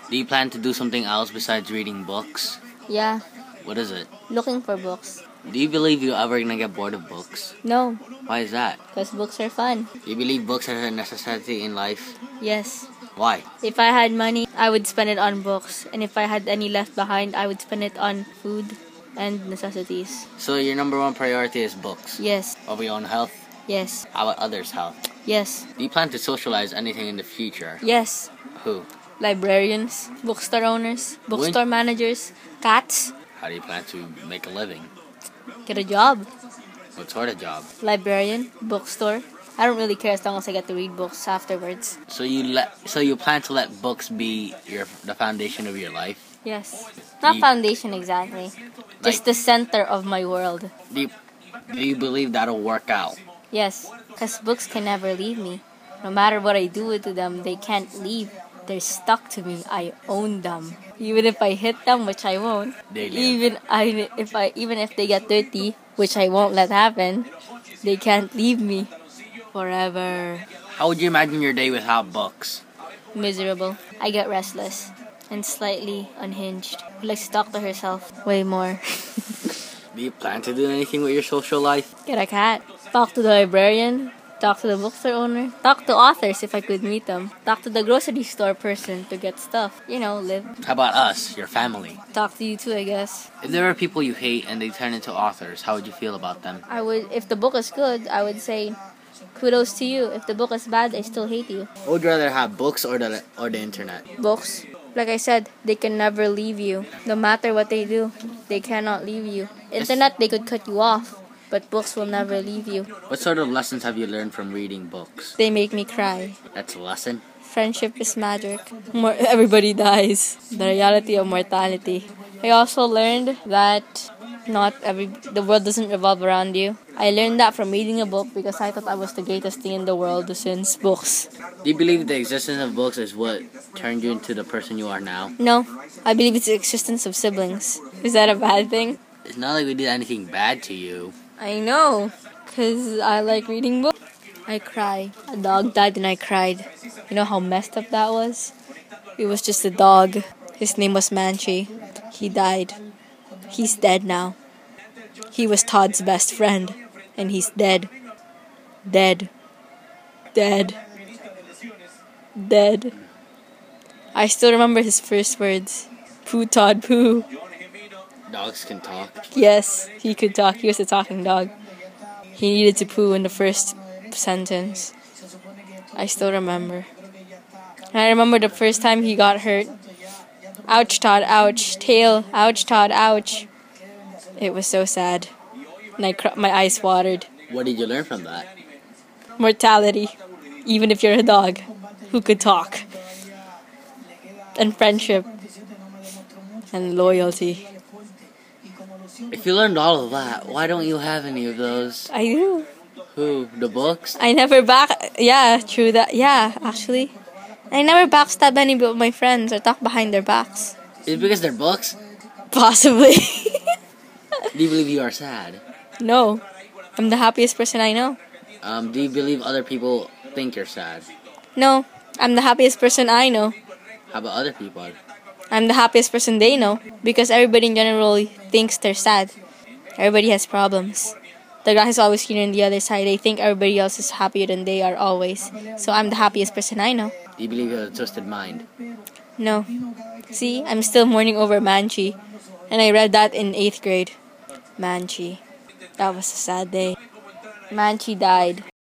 Do you plan to do something else besides reading books? Yeah, What is it? looking for books. Do you believe you're ever gonna get bored of books? No, Why is that? because books are fun. Do you believe books are a necessity in life? Yes. Why? If I had money, I would spend it on books. And if I had any left behind, I would spend it on food and necessities. So your number one priority is books? Yes, Over your own health? yes, How about others' health? yes, Do you plan to socialize anything in the future? yes. Who? Librarians, bookstore owners, bookstore managers, cats. How do you plan to make a living? Get a job. What sort of job? Librarian, bookstore. I don't really care as long as I get to read books afterwards. So you plan to let books be the foundation of your life? Yes. Not You- foundation exactly. Just the center of my world. Do you believe that'll work out? Yes. Because books can never leave me. No matter what I do to them, they can't leave. They're stuck to me. I own them. Even if I hit them, which I won't. They live. Even if they get dirty, which I won't let happen, they can't leave me forever. How would you imagine your day without books? Miserable. I get restless and slightly unhinged. Who likes to talk to herself way more. Do you plan to do anything with your social life? Get a cat. Talk to the librarian. Talk to the bookstore owner. Talk to authors if I could meet them. Talk to the grocery store person to get stuff. Live. How about us, your family? Talk to you too, I guess. If there are people you hate and they turn into authors, how would you feel about them? If the book is good, I would say, kudos to you. If the book is bad, I still hate you. Would you rather have books or the internet? Books. Like I said, they can never leave you. No matter what they do, they cannot leave you. Internet, they could cut you off. But books will never leave you. What sort of lessons have you learned from reading books? They make me cry. That's a lesson? Friendship is magic. Everybody dies. The reality of mortality. I also learned that the world doesn't revolve around you. I learned that from reading a book because I thought I was the greatest thing in the world since books. Do you believe the existence of books is what turned you into the person you are now? No, I believe it's the existence of siblings. Is that a bad thing? It's not like we did anything bad to you. I know, because I like reading books. I cry. A dog died and I cried. You know how messed up that was? It was just a dog. His name was Manchi. He died. He's dead now. He was Todd's best friend. And he's dead. Dead. Dead. Dead. I still remember his first words. Pooh, Todd, pooh. Dogs can talk. Yes, he could talk. He was a talking dog. He needed to poo in the first sentence. I still remember. And I remember the first time he got hurt. Ouch, Todd, ouch. Tail, ouch, Todd, ouch. It was so sad. And my eyes watered. What did you learn from that? Mortality. Even if you're a dog who could talk. And friendship. And loyalty. If you learned all of that, why don't you have any of those? I do. Who? The books? I never Yeah, true that. Yeah, actually. I never backstab any of my friends or talk behind their backs. Is it because they're books? Possibly. Do you believe you are sad? No. I'm the happiest person I know. Do you believe other people think you're sad? No. I'm the happiest person I know. How about other people? I'm the happiest person they know. Because everybody in general thinks they're sad. Everybody has problems. The grass is always greener on the other side. They think everybody else is happier than they are always. So I'm the happiest person I know. Do you believe you have a twisted mind? No. See, I'm still mourning over Manchi. And I read that in 8th grade. Manchi. That was a sad day. Manchi died.